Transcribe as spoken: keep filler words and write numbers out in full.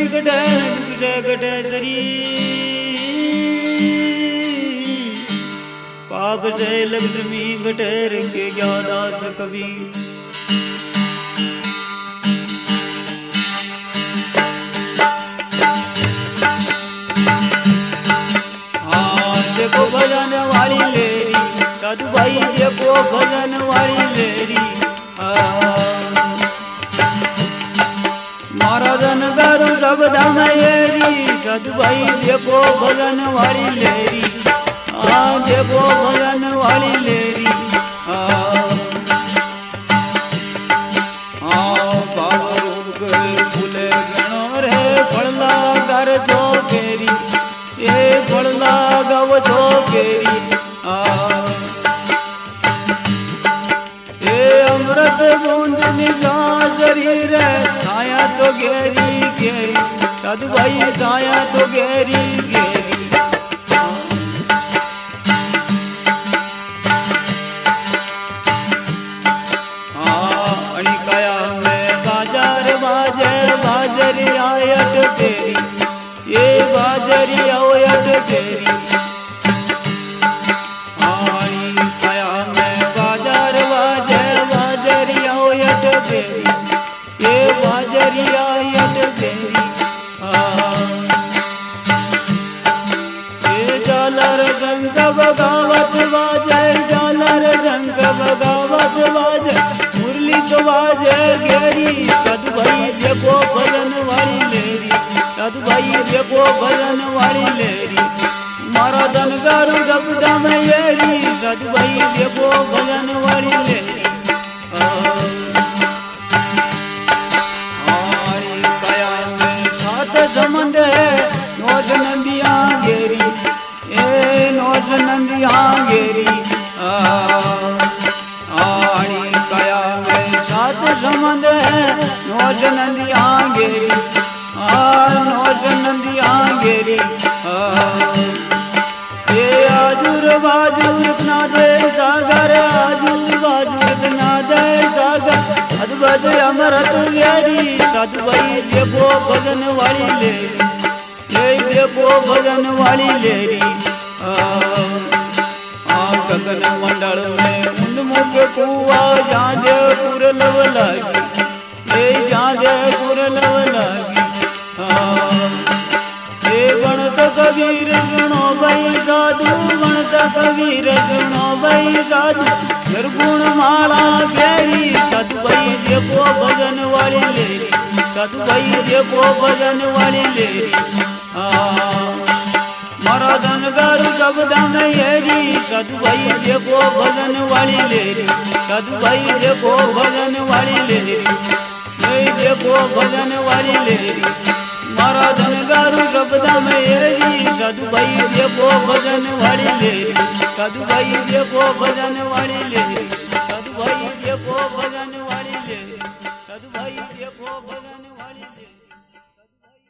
लक्ष्मी कटे दुख से कटे शरीर, पाप से लक्ष्मी कटे रखे क्या दास कबीर। देखो भजन वाली लेरी साधु भाई, देखो भजन वाली लेरी, मारा धन करू सब धाम येरी। साधु भाई देखो भजन वाली लेरी, हाँ देखो भजन वाली लेरी, हाँ बाबा रूप फूले गणो रे फलला कर जो फेरी, ये फलला गव जो फेरी, ये अमृत बूंद निशा शरीर छाया तो घेरी घेरी। साधु भाई छाया तो घेरी घेरी, हाँ अणिकाया में बाजार बाजे बाजरी आयत तेरी, ये बाजरी आयत तेरी, अणिकाया में बाजार बाजे बाजरी आयत तेरी, ये बाजरी आयत तेरी, ये जालर शंख बगावत बाजे, जालर शंख बगावत बाजे, मुरली तो बाजे घेरी। साधु भाई देखो भजन वाली लेरी, साधु भाई देखो भजन वाली लेरी, मारा धन गारू रबदा में येरी। साधु भाई देखो भजन वाली लेरी, संबंध है नौज नंदिया घेरी, ए नौज नंदिया घेरी, आणी काया में सात संबंध है नौज नंदिया घेरी, नौज नंदिया घेरी, ये आजुर बाजुर ना दे सागर, आजुर बाजुर ना दे सागर, अद्भुत अमृत घेरी। साधु भाई देखो भजन वाली लेरी, ये देखो भजन वाली लेरी, गगन मंडल में उन्मुख कुआ जादे पुर लव लागी, ये जादे पुर लव लागी, ये गणत कबीर सुनो भाई साधु, गणत कबीर सुनो भाई साधु, निर्गुण माला घेरी। साधु भाई देखो भजन वाली लेरी, साधु भाई देखो भजन वाली लेरी, मारा धन गारू सब धन येरी। साधु भाई देखो भजन वाली लेरी, साधु भाई देखो भजन वाली लेरी, ये देखो भजन वाली लेरी, मारा धन गारू सब धन येरी। साधु भाई देखो भजन वाली लेरी, साधु भाई देखो भजन वाली लेरी, साधु भाई देखो भजन वाली लेरी, साधु भाई देखो।